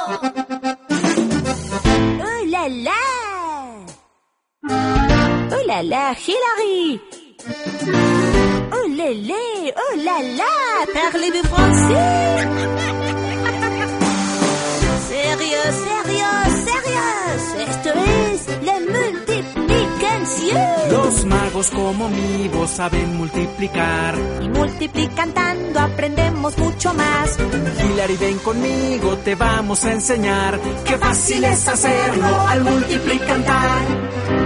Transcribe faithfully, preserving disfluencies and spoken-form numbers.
Oh là là! Oh là là, Hilary! Oh lélé, oh là là, parlez-vous français? Sérieux, sérieux, sérieux, esto es la multiplicación. Los magos como mi voz saben multiplicar. Y multiplicando aprendemos mucho más. Hilary, ven conmigo, te vamos a enseñar. Qué fácil es hacerlo al multiplicar.